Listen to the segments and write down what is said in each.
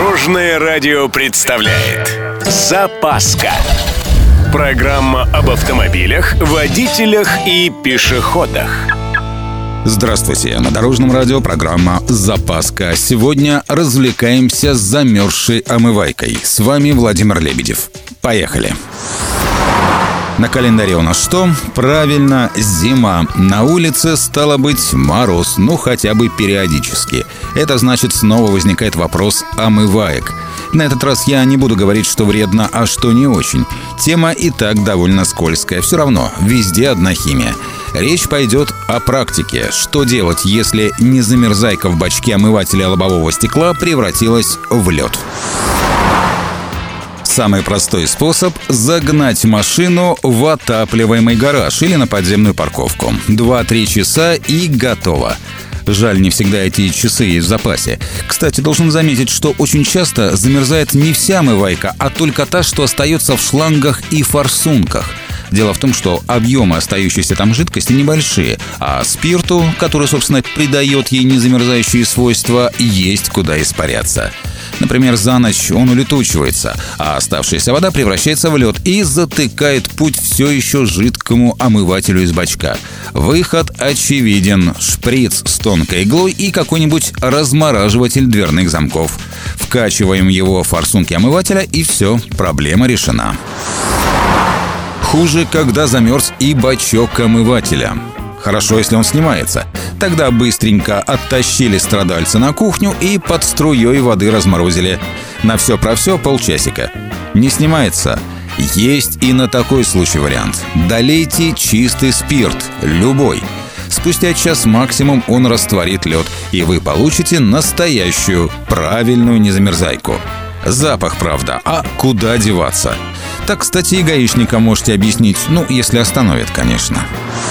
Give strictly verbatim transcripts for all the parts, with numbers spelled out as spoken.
Дорожное радио представляет «Запаска». Программа об автомобилях, водителях и пешеходах. Здравствуйте, на Дорожном радио программа «Запаска». Сегодня развлекаемся с замерзшей омывайкой. С вами Владимир Лебедев. Поехали! На календаре у нас что? Правильно, зима. На улице стало быть мороз, ну хотя бы периодически. Это значит, снова возникает вопрос омываек. На этот раз я не буду говорить, что вредно, а что не очень. Тема и так довольно скользкая. Все равно, везде одна химия. Речь пойдет о практике. Что делать, если незамерзайка в бачке омывателя лобового стекла превратилась в лед? Самый простой способ – загнать машину в отапливаемый гараж или на подземную парковку. два-три часа и готово. Жаль, не всегда эти часы есть в запасе. Кстати, должен заметить, что очень часто замерзает не вся омывайка, а только та, что остается в шлангах и форсунках. Дело в том, что объемы остающейся там жидкости небольшие, а спирту, который, собственно, придает ей незамерзающие свойства, есть куда испаряться. Например, за ночь он улетучивается, а оставшаяся вода превращается в лед и затыкает путь все еще жидкому омывателю из бачка. Выход очевиден: шприц с тонкой иглой и какой-нибудь размораживатель дверных замков. Вкачиваем его в форсунки омывателя, и все, проблема решена. Хуже, когда замерз и бачок омывателя. Хорошо, если он снимается. Тогда быстренько оттащили страдальца на кухню и под струей воды разморозили. На все про все полчасика. Не снимается? Есть и на такой случай вариант. Долейте чистый спирт, любой. Спустя час максимум он растворит лед, и вы получите настоящую, правильную незамерзайку. Запах, правда, а куда деваться? Так, кстати, и гаишникам можете объяснить, ну, если остановят, конечно.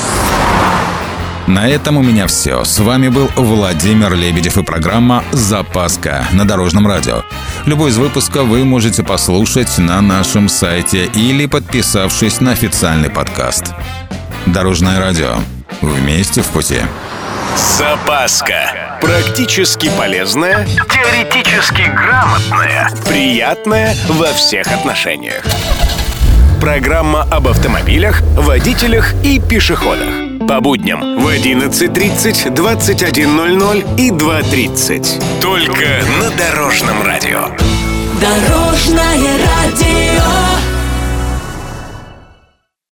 На этом у меня все. С вами был Владимир Лебедев и программа «Запаска» на Дорожном радио. Любой из выпусков вы можете послушать на нашем сайте или подписавшись на официальный подкаст. Дорожное радио. Вместе в пути. Запаска. Практически полезная, теоретически грамотная, приятная во всех отношениях. Программа об автомобилях, водителях и пешеходах. По будням в одиннадцать тридцать, двадцать один ноль ноль и два тридцать. Только на Дорожном радио. Дорожное радио.